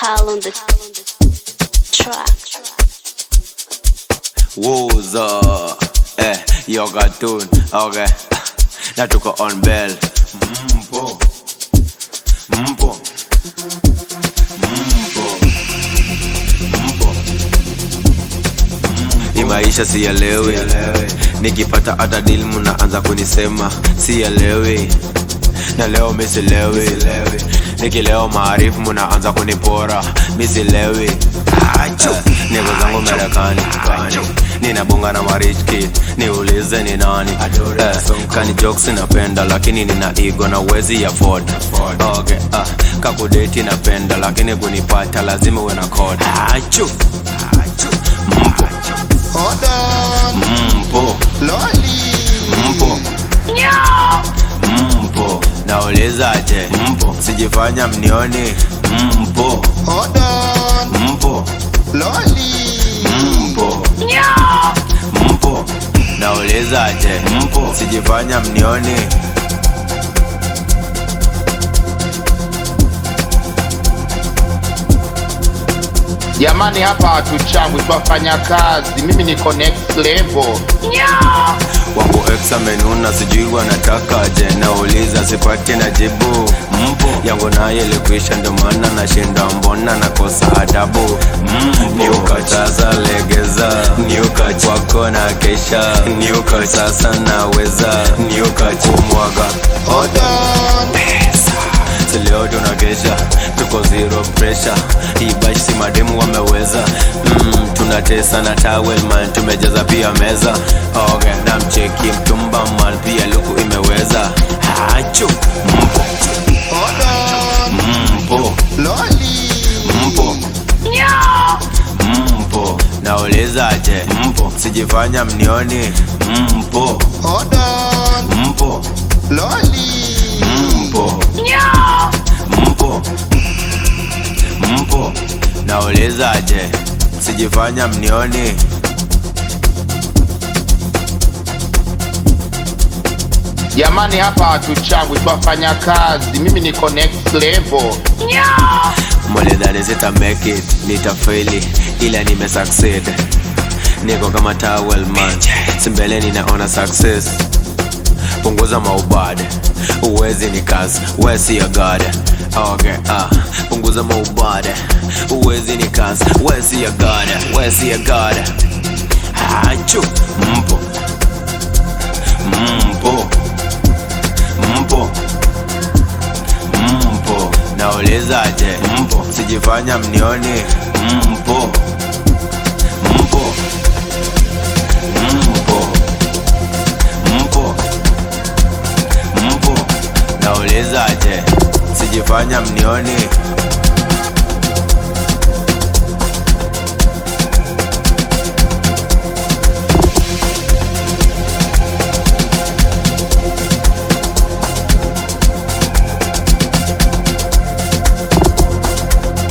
Kyle on the track. Woza, yo cartoon, okay. Na tuko on bell. Mpo. Ni maisha sielewi, nikipata hata deal mnaanza kunisema sielewi. Na leo misilewi, nikileo maarifu mnaanza kunipora misilewi. Niko zangu Marekani, ninabonga na rich kid, niulize ni nani. Kani jokes napenda lakini nina ego na wezi afford. Okay, kakudeti napenda lakini kunipata lazima uwe na code. Mpo. Mpo. Mpo. Mpo. Naulizaje? Mpo. Sijifanya mnioni. Mpo. Mpo. Mpo. Mpo. Naulizaje? Mpo. Sijifanya mnioni. Jamani, hapa hatuchambwi, twafanya kazi. Mimi niko next level. Wangu examenuna sijui wanataka aje, nauliza sipati na jibu. Mpo. Yangu naye ilikuisha ndo maana nashinda, mbona nakosa adabu. Niuka sasa legeza, niuka wako na kesha, niuka sasa naweza, niuka kumwaga leo tunakesha, tuko zero pressure. Hii bash si mademu wameweza. Tunatesa na towel man, tumejaza pia meza. Okay, na mcheki mtumba man, pia luku imeweza. Mpo. Mpo. Mpo. Mpo. Naulizaje? Mpo. Sijifanya mnioni. Mpo. Mpo. Mpo. Mpo. Mpo. Naulizaje? Sijifanya mnioni. Jamani, hapa hatuchambwi, twafanya kazi. Mimi niko next level. Mulidhani sita make it, nitafaili ila nime succeed. Niko kama towel man, simbele ninaona success. Punguza maubade, uwezi ni kazi, wesi ya God. Okay, punguza maubade, uwezi ni kazi, wesi ya God, wesi ya God. Mpo. Mpo. Mpo. Mpo. Naulizaje? Mpo. Sijifanya mnioni. Mpo. Mpo. Mpo. Mpo. Mpo. Naulizaje? Sijifanya mnioni.